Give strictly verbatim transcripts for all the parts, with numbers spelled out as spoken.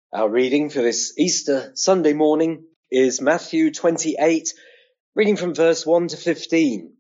Our reading for this Easter Sunday morning is Matthew twenty-eight, reading from verse one to fifteen.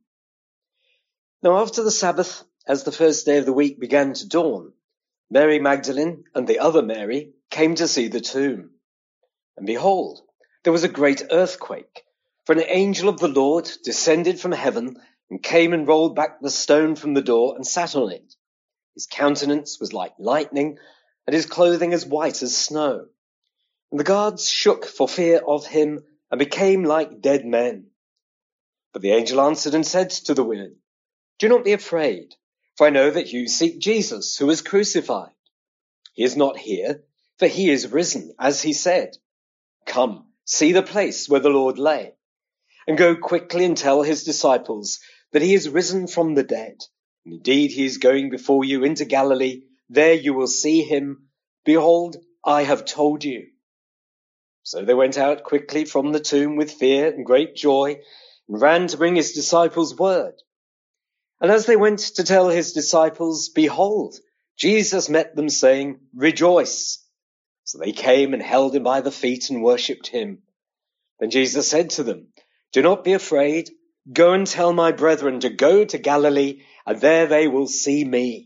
Now after the Sabbath, as the first day of the week began to dawn, Mary Magdalene and the other Mary came to see the tomb. And behold, there was a great earthquake, for an angel of the Lord descended from heaven and came and rolled back the stone from the door and sat on it. His countenance was like lightning, and his clothing as white as snow. And the guards shook for fear of him and became like dead men. But the angel answered and said to the women, "Do not be afraid, for I know that you seek Jesus, who was crucified. He is not here, for he is risen, as he said. Come, see the place where the Lord lay, and go quickly and tell his disciples that he is risen from the dead. And indeed, he is going before you into Galilee. There you will see him. Behold, I have told you." So they went out quickly from the tomb with fear and great joy, and ran to bring his disciples word. And as they went to tell his disciples, behold, Jesus met them, saying, "Rejoice." So they came and held him by the feet and worshipped him. Then Jesus said to them, "Do not be afraid. Go and tell my brethren to go to Galilee, and there they will see me."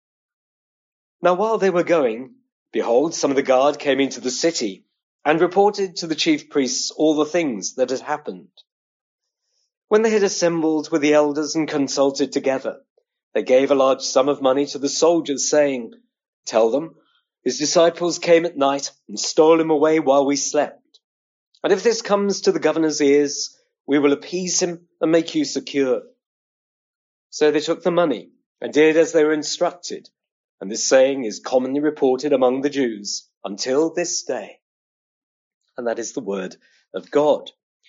Now while they were going, behold, some of the guard came into the city and reported to the chief priests all the things that had happened. When they had assembled with the elders and consulted together, they gave a large sum of money to the soldiers, saying, "Tell them, his disciples came at night and stole him away while we slept. And if this comes to the governor's ears, we will appease him and make you secure." So they took the money and did as they were instructed. And this saying is commonly reported among the Jews until this day. And that is the word of God.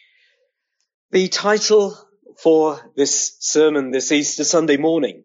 The title for this sermon this Easter Sunday morning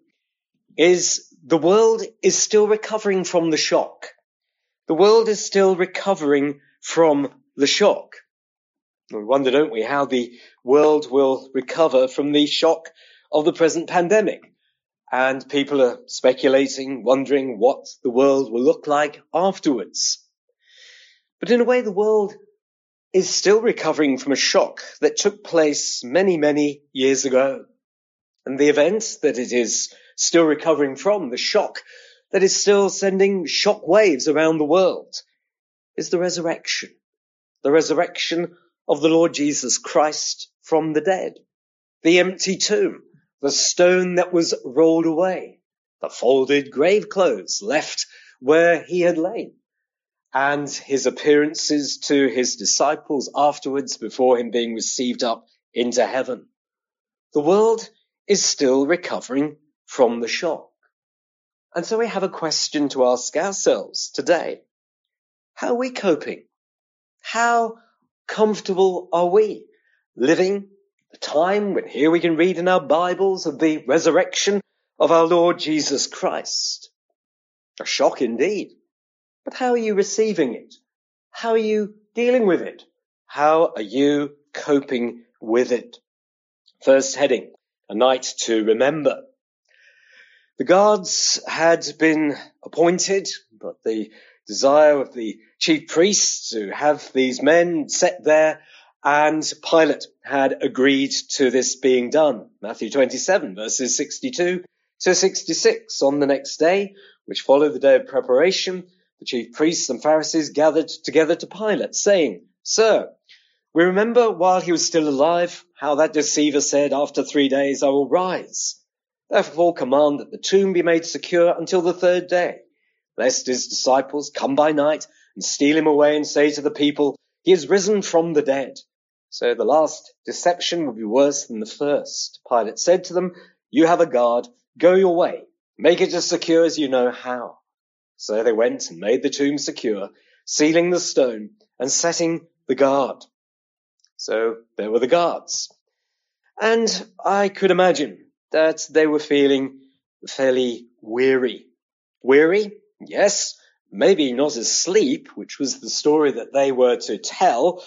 is "The World is Still Recovering from the Shock." The world is still recovering from the shock. We wonder, don't we, how the world will recover from the shock of the present pandemic. And people are speculating, wondering what the world will look like afterwards. But in a way, the world is still recovering from a shock that took place many, many years ago. And the event that it is still recovering from, the shock that is still sending shock waves around the world, is the resurrection. The resurrection of the Lord Jesus Christ from the dead. The empty tomb. The stone that was rolled away, the folded grave clothes left where he had lain, and his appearances to his disciples afterwards before him being received up into heaven. The world is still recovering from the shock. And so we have a question to ask ourselves today. How are we coping? How comfortable are we living the time when here we can read in our Bibles of the resurrection of our Lord Jesus Christ? A shock indeed. But how are you receiving it? How are you dealing with it? How are you coping with it? First heading, a night to remember. The guards had been appointed, but the desire of the chief priests to have these men set there, and Pilate had agreed to this being done. Matthew twenty-seven, verses sixty-two to sixty-six. On the next day, which followed the day of preparation, the chief priests and Pharisees gathered together to Pilate, saying, "Sir, we remember while he was still alive, how that deceiver said, 'After three days I will rise.' Therefore command that the tomb be made secure until the third day, lest his disciples come by night and steal him away and say to the people, 'He is risen from the dead.' So the last deception will be worse than the first." Pilate said to them, "You have a guard. Go your way. Make it as secure as you know how." So they went and made the tomb secure, sealing the stone and setting the guard. So there were the guards. And I could imagine that they were feeling fairly weary. Weary? Yes. Maybe not asleep, which was the story that they were to tell.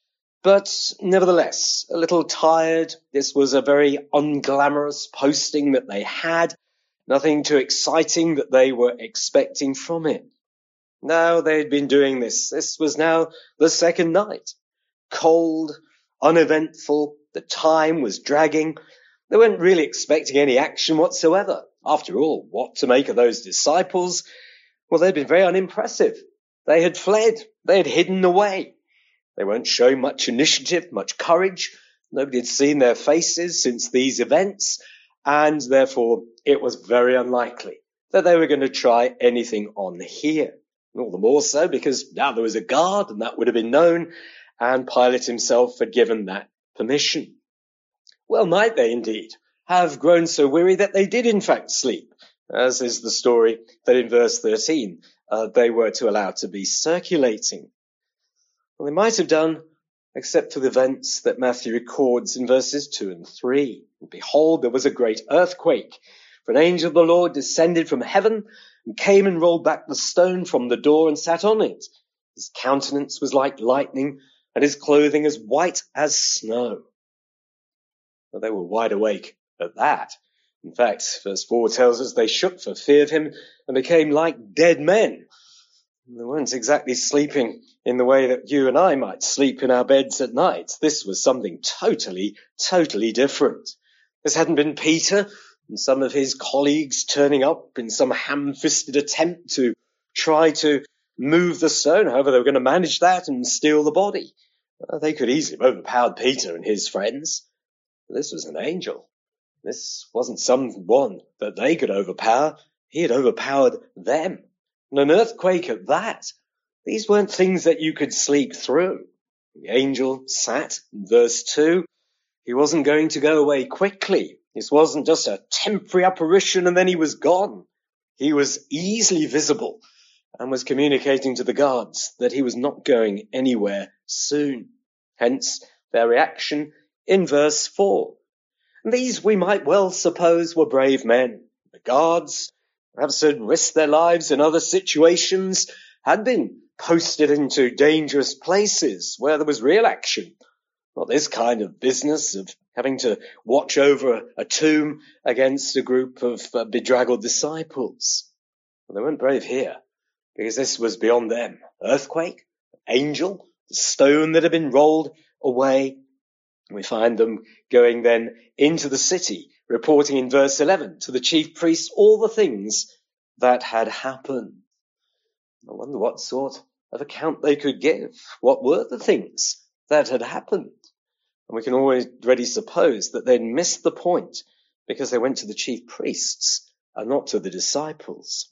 But nevertheless, a little tired. This was a very unglamorous posting that they had. Nothing too exciting that they were expecting from it. Now they'd been doing this. This was now the second night. Cold, uneventful, the time was dragging. They weren't really expecting any action whatsoever. After all, what to make of those disciples? Well, they'd been very unimpressive. They had fled. They had hidden away. They weren't showing much initiative, much courage. Nobody had seen their faces since these events, and therefore it was very unlikely that they were going to try anything on here. All the more so because now there was a guard, and that would have been known, and Pilate himself had given that permission. Well, might they indeed have grown so weary that they did in fact sleep, as is the story that in verse thirteen uh, they were to allow to be circulating. Well, they might have done, except for the events that Matthew records in verses two and three. And behold, there was a great earthquake, for an angel of the Lord descended from heaven and came and rolled back the stone from the door and sat on it. His countenance was like lightning, and his clothing as white as snow. Well, they were wide awake at that. In fact, verse four tells us they shook for fear of him and became like dead men. They weren't exactly sleeping in the way that you and I might sleep in our beds at night. This was something totally, totally different. This hadn't been Peter and some of his colleagues turning up in some ham-fisted attempt to try to move the stone. However, they were going to manage that and steal the body. Well, they could easily have overpowered Peter and his friends. This was an angel. This wasn't someone that they could overpower. He had overpowered them. And an earthquake at that. These weren't things that you could sleep through. The angel sat in verse two. He wasn't going to go away quickly. This wasn't just a temporary apparition and then he was gone. He was easily visible and was communicating to the guards that he was not going anywhere soon. Hence their reaction in verse four. And these we might well suppose were brave men. The guards, perhaps had risked their lives in other situations, had been posted into dangerous places where there was real action. Not this kind of business of having to watch over a tomb against a group of uh, bedraggled disciples. But they weren't brave here, because this was beyond them. Earthquake, angel, the stone that had been rolled away. We find them going then into the city, reporting in verse eleven to the chief priests all the things that had happened. I wonder what sort of account they could give. What were the things that had happened? And we can already suppose that they'd missed the point because they went to the chief priests and not to the disciples.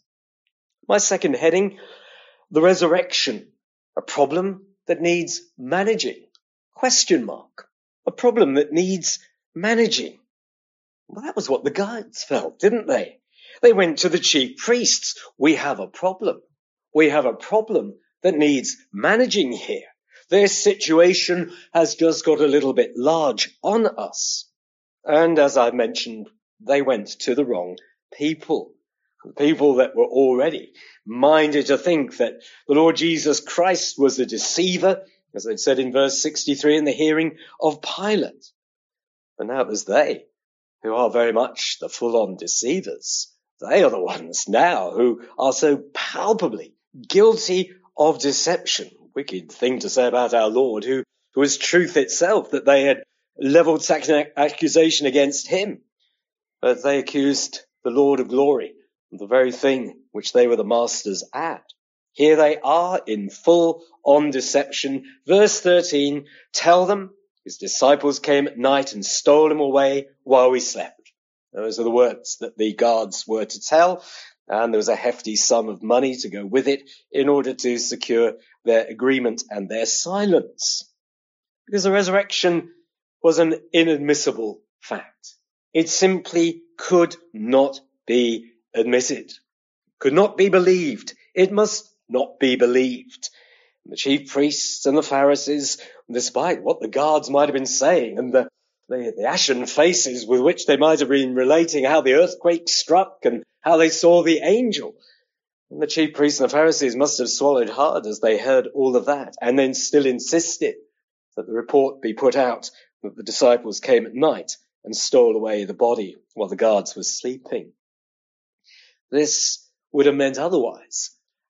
My second heading, the resurrection, a problem that needs managing. Question mark. A problem that needs managing. Well, that was what the guards felt, didn't they? They went to the chief priests. We have a problem. We have a problem that needs managing here. This situation has just got a little bit large on us. And as I mentioned, they went to the wrong people. People that were already minded to think that the Lord Jesus Christ was a deceiver, as they said in verse sixty-three in the hearing of Pilate. But now it was they who are very much the full-on deceivers. They are the ones now who are so palpably guilty of deception. Wicked thing to say about our Lord, who, who was truth itself, that they had leveled such an accusation against him. But they accused the Lord of glory of the very thing which they were the masters at. Here they are in full-on deception. Verse thirteen, tell them his disciples came at night and stole him away while we slept. Those are the words that the guards were to tell, and there was a hefty sum of money to go with it in order to secure their agreement and their silence. Because the resurrection was an inadmissible fact. It simply could not be admitted, could not be believed. It must not be believed. And the chief priests and the Pharisees, despite what the guards might have been saying and the, the, the ashen faces with which they might have been relating how the earthquake struck and how they saw the angel, and the chief priests and the Pharisees must have swallowed hard as they heard all of that, and then still insisted that the report be put out that the disciples came at night and stole away the body while the guards were sleeping. This would have meant otherwise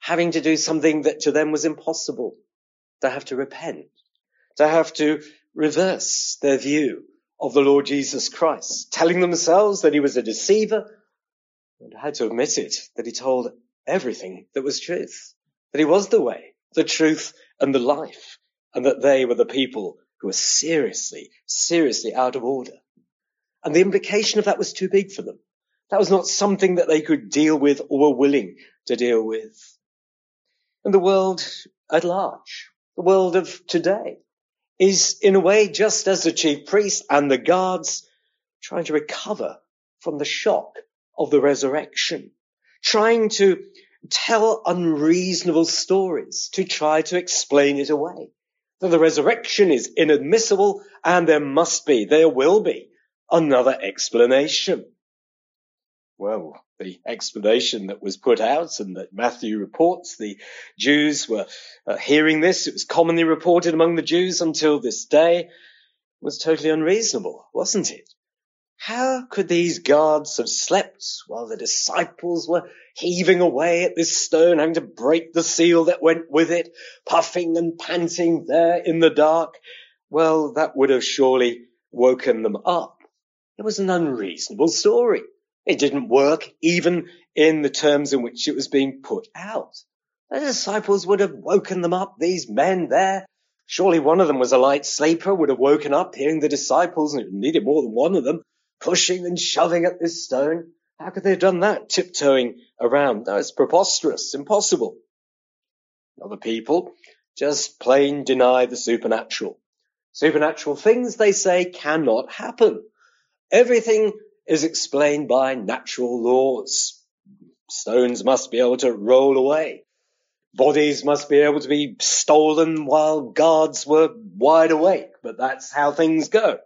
having to do something that to them was impossible, to have to repent, to have to reverse their view of the Lord Jesus Christ, telling themselves that he was a deceiver, and had to admit it, that he told everything that was truth, that he was the way, the truth, and the life, and that they were the people who were seriously, seriously out of order. And the implication of that was too big for them. That was not something that they could deal with or were willing to deal with. And the world at large, the world of today, is in a way just as the chief priests and the guards trying to recover from the shock of the resurrection, trying to tell unreasonable stories to try to explain it away. That the resurrection is inadmissible and there must be, there will be, another explanation. Well, the explanation that was put out and that Matthew reports, the Jews were uh, hearing this, it was commonly reported among the Jews until this day, was totally unreasonable, wasn't it? How could these guards have slept while the disciples were heaving away at this stone, having to break the seal that went with it, puffing and panting there in the dark? Well, that would have surely woken them up. It was an unreasonable story. It didn't work even in the terms in which it was being put out. The disciples would have woken them up, these men there. Surely one of them was a light sleeper, would have woken up hearing the disciples, and it needed more than one of them, pushing and shoving at this stone. How could they have done that, tiptoeing around? No, it's preposterous, impossible. Other people just plain deny the supernatural. Supernatural things, they say, cannot happen. Everything is explained by natural laws. Stones must be able to roll away. Bodies must be able to be stolen while guards were wide awake. But that's how things go.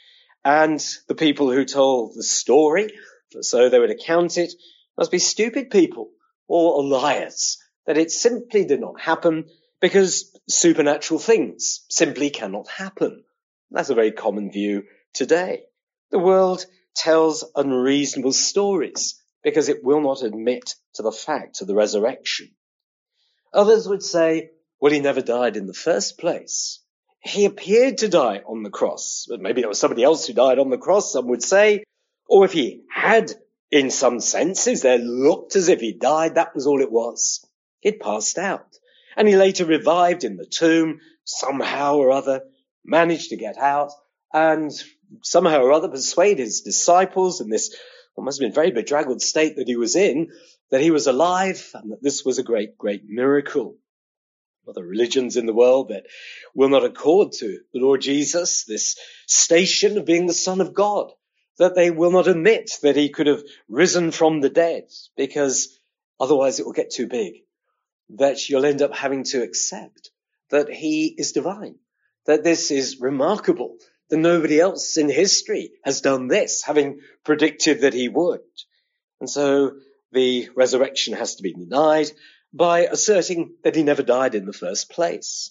And the people who told the story, so they would account it, must be stupid people or liars, that it simply did not happen because supernatural things simply cannot happen. That's a very common view today. The world tells unreasonable stories because it will not admit to the fact of the resurrection. Others would say, well, he never died in the first place. He appeared to die on the cross. Maybe there was somebody else who died on the cross, some would say. Or if he had, in some senses, there looked as if he died, that was all it was. He'd passed out. And he later revived in the tomb, somehow or other, managed to get out, and somehow or other persuade his disciples in this, what must have been a very bedraggled state that he was in, that he was alive and that this was a great, great miracle. Other religions in the world that will not accord to the Lord Jesus this station of being the Son of God, that they will not admit that he could have risen from the dead because otherwise it will get too big, that you'll end up having to accept that he is divine, that this is remarkable, that nobody else in history has done this, having predicted that he would. And so the resurrection has to be denied by asserting that he never died in the first place.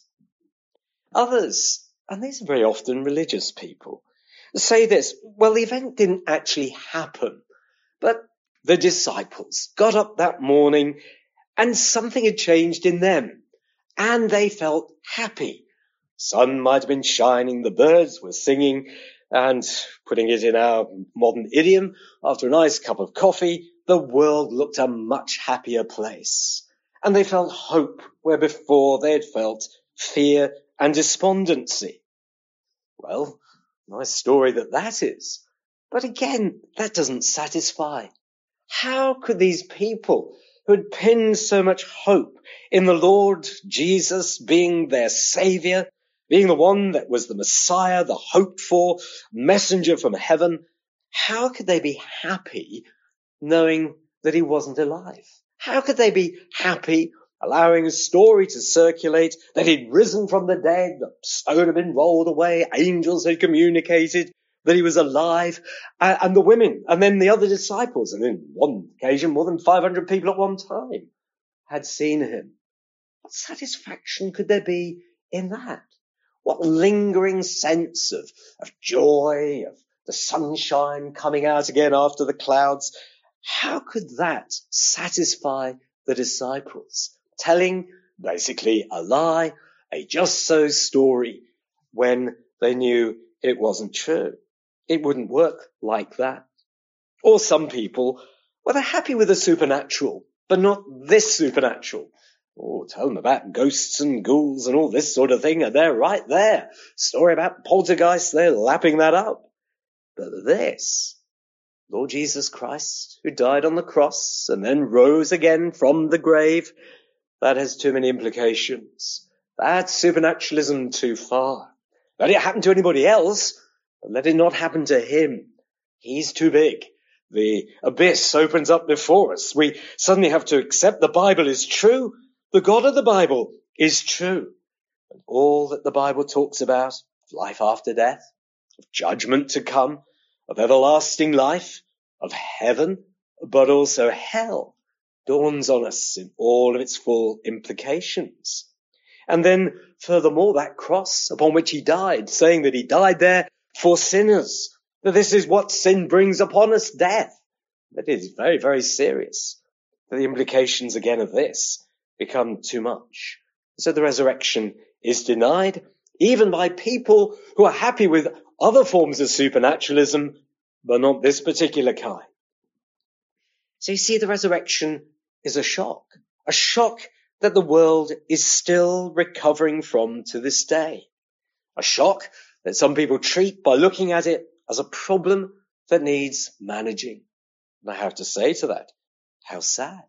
Others, and these are very often religious people, say this, well, the event didn't actually happen, but the disciples got up that morning and something had changed in them, and they felt happy. Sun might have been shining, the birds were singing, and putting it in our modern idiom, after a nice cup of coffee, the world looked a much happier place. And they felt hope where before they had felt fear and despondency. Well, nice story that that is. But again, that doesn't satisfy. How could these people who had pinned so much hope in the Lord Jesus being their Saviour, being the one that was the Messiah, the hoped for messenger from heaven, how could they be happy knowing that he wasn't alive? How could they be happy allowing a story to circulate that he'd risen from the dead, the stone had been rolled away, angels had communicated that he was alive, uh, and the women, and then the other disciples, and in one occasion more than five hundred people at one time had seen him. What satisfaction could there be in that? What lingering sense of, of joy, of the sunshine coming out again after the clouds? How could that satisfy the disciples? telling basically a lie, a just so story, when they knew it wasn't true. It wouldn't work like that. Or some people, well, they're happy with the supernatural, but not this supernatural. Oh, tell them about ghosts and ghouls and all this sort of thing, and they're right there. Story about poltergeists, they're lapping that up. But this, Lord Jesus Christ, who died on the cross and then rose again from the grave, that has too many implications. That's supernaturalism too far. Let it happen to anybody else, but let it not happen to him. He's too big. The abyss opens up before us. We suddenly have to accept the Bible is true. The God of the Bible is true. And all that the Bible talks about, life after death, of judgment to come, of everlasting life, of heaven, but also hell, dawns on us in all of its full implications. And then, furthermore, that cross upon which he died, saying that he died there for sinners, that this is what sin brings upon us, death. That is very, very serious. The implications again of this become too much. So the resurrection is denied, even by people who are happy with other forms of supernaturalism, but not this particular kind. So you see, the resurrection is a shock, a shock that the world is still recovering from to this day. A shock that some people treat by looking at it as a problem that needs managing. And I have to say to that, how sad.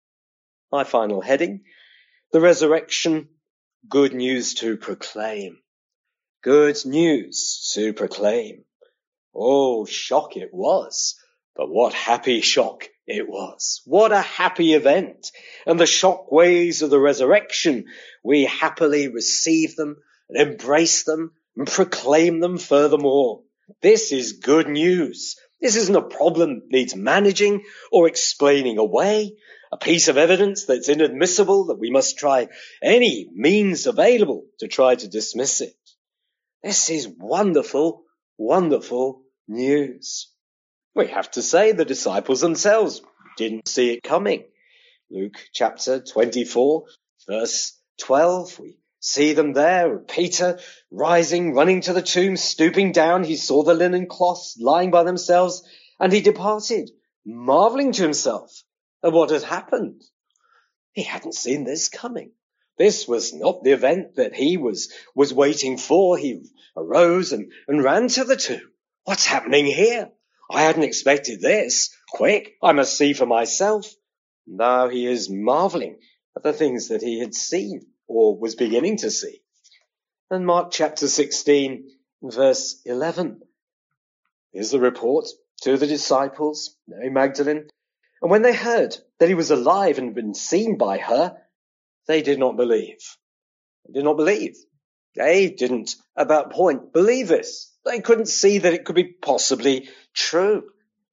My final heading, the resurrection, good news to proclaim. Good news to proclaim. Oh, shock it was. But what happy shock it was. What a happy event. And the shock waves of the resurrection, we happily receive them and embrace them and proclaim them furthermore. This is good news. This isn't a problem that needs managing or explaining away, a piece of evidence that's inadmissible that we must try any means available to try to dismiss it. This is wonderful, wonderful news. We have to say the disciples themselves didn't see it coming. Luke chapter twenty-four, verse twelve, we see them there. Peter rising, running to the tomb, stooping down. He saw the linen cloths lying by themselves, and he departed, marveling to himself at what had happened. He hadn't seen this coming. This was not the event that he was, was waiting for. He arose and, and ran to the tomb. What's happening here? I hadn't expected this. Quick, I must see for myself. Now he is marveling at the things that he had seen or was beginning to see. And Mark chapter sixteen, verse eleven. Here's the report to the disciples, Mary Magdalene. And when they heard that he was alive and been seen by her, they did not believe. They did not believe. They didn't, at that point, believe this. They couldn't see that it could be possibly true.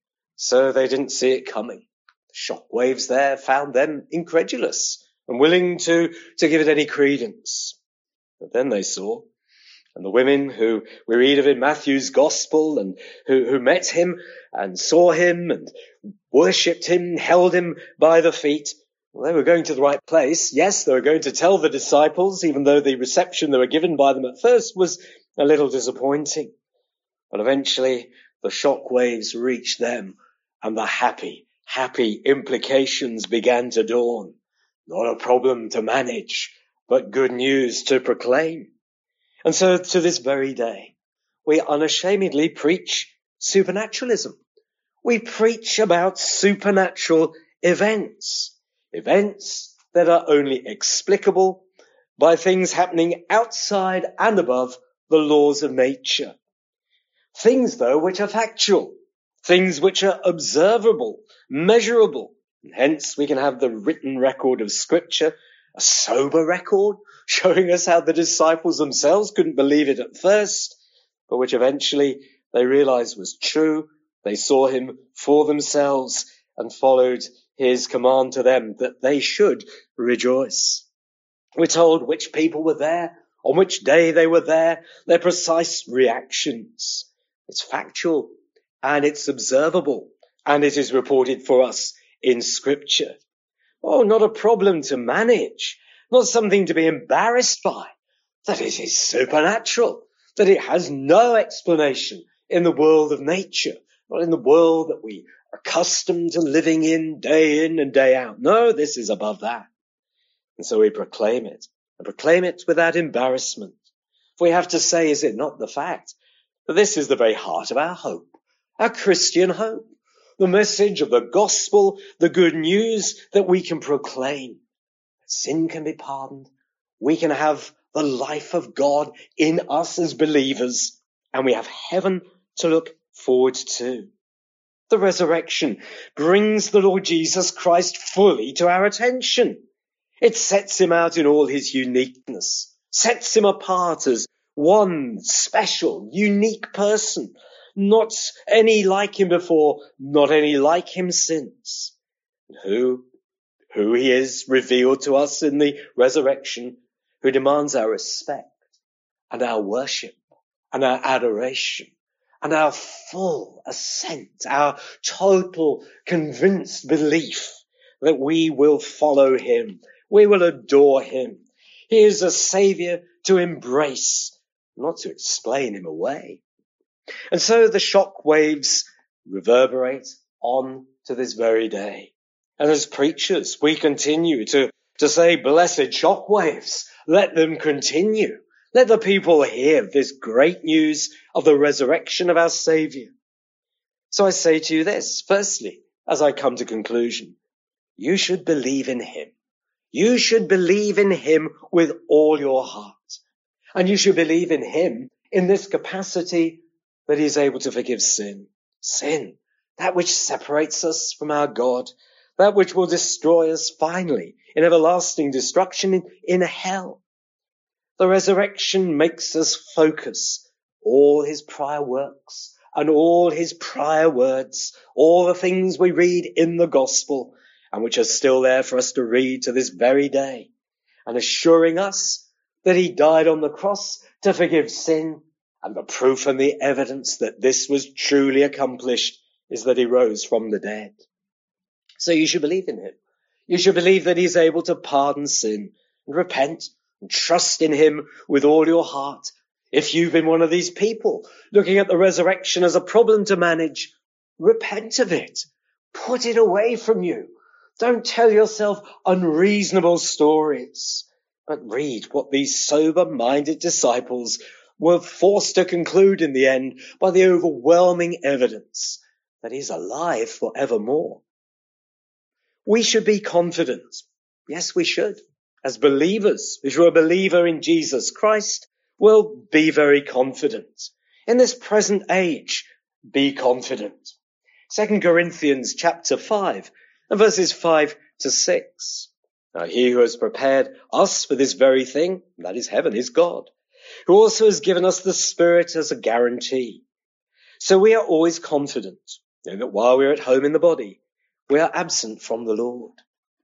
So they didn't see it coming. The shock waves there found them incredulous and willing to, to give it any credence. But then they saw, and the women who we read of in Matthew's gospel and who, who met him and saw him and worshipped him, held him by the feet, well, they were going to the right place. Yes, they were going to tell the disciples, even though the reception they were given by them at first was a little disappointing. But eventually the shock waves reached them and the happy, happy implications began to dawn. Not a problem to manage, but good news to proclaim. And so to this very day, we unashamedly preach supernaturalism. We preach about supernatural events, events that are only explicable by things happening outside and above the laws of nature. Things, though, which are factual, things which are observable, measurable. And hence we can have the written record of Scripture, a sober record, showing us how the disciples themselves couldn't believe it at first, but which eventually they realized was true. They saw him for themselves and followed his command to them that they should rejoice. We're told which people were there, on which day they were there, their precise reactions. It's factual and it's observable and it is reported for us in Scripture. Oh, not a problem to manage, not something to be embarrassed by, that it is supernatural, that it has no explanation in the world of nature, not in the world that we are accustomed to living in day in and day out. No, this is above that. And so we proclaim it, and proclaim it without embarrassment. For we have to say, is it not the fact that this is the very heart of our hope, our Christian hope, the message of the gospel, the good news that we can proclaim. Sin can be pardoned. We can have the life of God in us as believers, and we have heaven to look forward to. The resurrection brings the Lord Jesus Christ fully to our attention. It sets him out in all his uniqueness, sets him apart as one special, unique person, not any like him before, not any like him since. Who, who he is revealed to us in the resurrection, who demands our respect and our worship and our adoration and our full assent, our total convinced belief that we will follow him, we will adore him. He is a saviour to embrace, not to explain him away. And so the shock waves reverberate on to this very day. And as preachers, we continue to, to say, blessed shock waves, let them continue. Let the people hear this great news of the resurrection of our Saviour. So I say to you this, firstly, as I come to conclusion, you should believe in him. You should believe in him with all your heart. And you should believe in him in this capacity that he is able to forgive sin. Sin, that which separates us from our God, that which will destroy us finally in everlasting destruction in, in hell. The resurrection makes us focus all his prior works and all his prior words, all the things we read in the gospel and which are still there for us to read to this very day, and assuring us that he died on the cross to forgive sin. And the proof and the evidence that this was truly accomplished is that he rose from the dead. So you should believe in him. You should believe that he's able to pardon sin and repent and trust in him with all your heart. If you've been one of these people looking at the resurrection as a problem to manage, repent of it. Put it away from you. Don't tell yourself unreasonable stories, but read what these sober-minded disciples were forced to conclude in the end by the overwhelming evidence that he's alive forevermore. We should be confident. Yes, we should. As believers, if you're a believer in Jesus Christ, well, be very confident. In this present age, be confident. Second Corinthians chapter five and verses five to six. Now he who has prepared us for this very thing, that is heaven, is God, who also has given us the Spirit as a guarantee. So we are always confident, knowing that while we are at home in the body, we are absent from the Lord.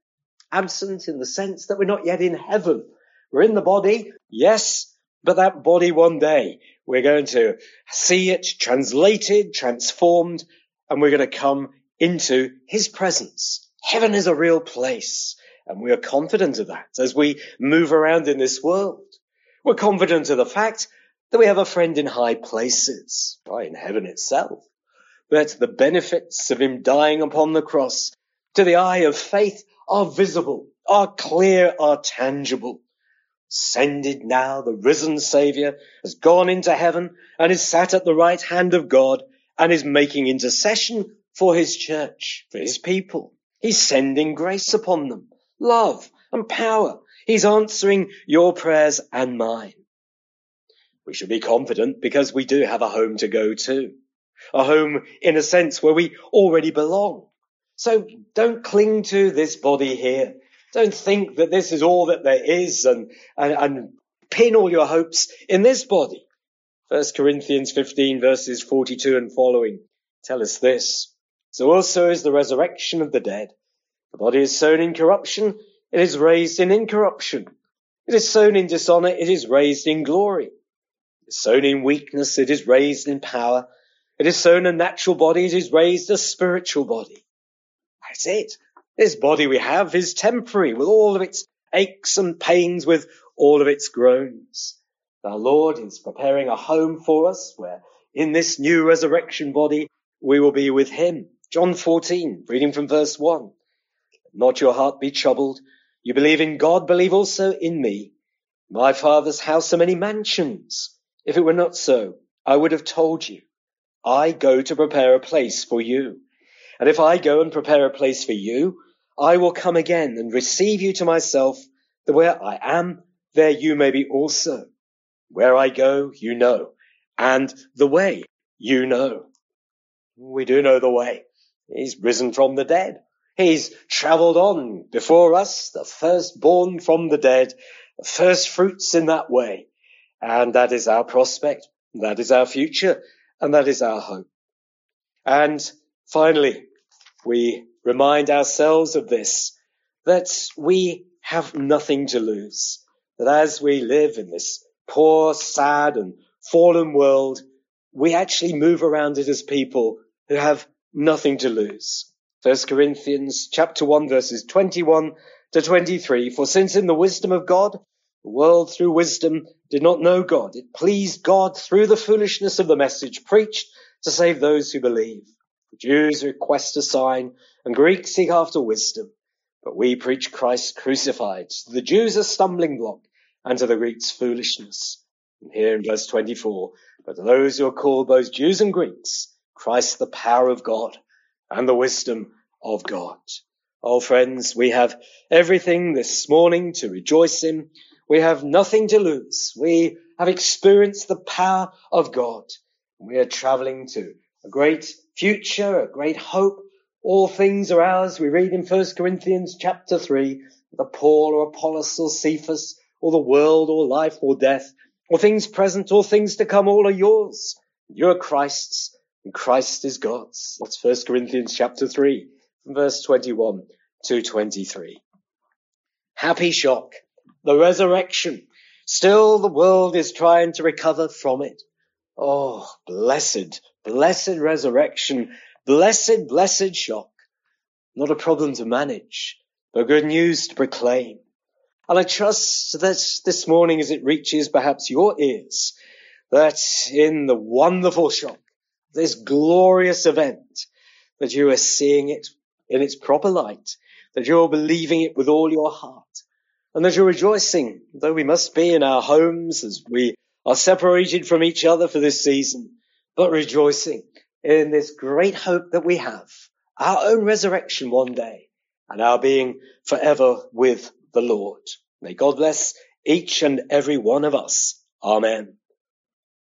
Absent in the sense that we're not yet in heaven. We're in the body, yes, but that body one day, we're going to see it translated, transformed, and we're going to come into his presence. Heaven is a real place, and we are confident of that as we move around in this world. We're confident of the fact that we have a friend in high places, right, in heaven itself, that the benefits of him dying upon the cross to the eye of faith are visible, are clear, are tangible. Ascended now, the risen Saviour has gone into heaven and is sat at the right hand of God and is making intercession for his church, for his people. He's sending grace upon them, love and power. He's answering your prayers and mine. We should be confident because we do have a home to go to, a home in a sense where we already belong. So don't cling to this body here. Don't think that this is all that there is and, and, and pin all your hopes in this body. First Corinthians fifteen verses forty-two and following tell us this. So also is the resurrection of the dead. The body is sown in corruption, it is raised in incorruption. It is sown in dishonour, it is raised in glory. It is sown in weakness, it is raised in power. It is sown a natural body, it is raised a spiritual body. That's it. This body we have is temporary, with all of its aches and pains, with all of its groans. Our Lord is preparing a home for us, where in this new resurrection body we will be with him. John fourteen, reading from verse one. Not your heart be troubled. You believe in God, believe also in me. My Father's house are many mansions. If it were not so, I would have told you. I go to prepare a place for you. And if I go and prepare a place for you, I will come again and receive you to myself, that where I am, there you may be also. Where I go, you know, and the way you know. We do know the way. He's risen from the dead. He's travelled on before us, the firstborn from the dead, the first fruits in that way. And that is our prospect, that is our future, and that is our hope. And finally, we remind ourselves of this, that we have nothing to lose. That as we live in this poor, sad and fallen world, we actually move around it as people who have nothing to lose. First Corinthians chapter one verses twenty-one to twenty-three. For since in the wisdom of God, the world through wisdom did not know God, it pleased God through the foolishness of the message preached to save those who believe. The Jews request a sign and Greeks seek after wisdom, but we preach Christ crucified. To the Jews a stumbling block, and to the Greeks foolishness. And here in verse twenty-four, but to those who are called both Jews and Greeks, Christ the power of God and the wisdom of God. Oh friends, we have everything this morning to rejoice in. We have nothing to lose. We have experienced the power of God. We are travelling to a great future, a great hope. All things are ours. We read in First Corinthians chapter three, the Paul or Apollos or Cephas, or the world or life or death, or things present or things to come, all are yours. You are Christ's, and Christ is God's. That's First Corinthians chapter three, from verse twenty-one to twenty-three. Happy shock, the resurrection. Still the world is trying to recover from it. Oh, blessed, blessed resurrection, blessed, blessed shock. Not a problem to manage, but good news to proclaim. And I trust that this morning, as it reaches perhaps your ears, that in the wonderful shock, this glorious event, that you are seeing it in its proper light, that you're believing it with all your heart, and that you're rejoicing, though we must be in our homes as we are separated from each other for this season, but rejoicing in this great hope that we have, our own resurrection one day, and our being forever with the Lord. May God bless each and every one of us. Amen.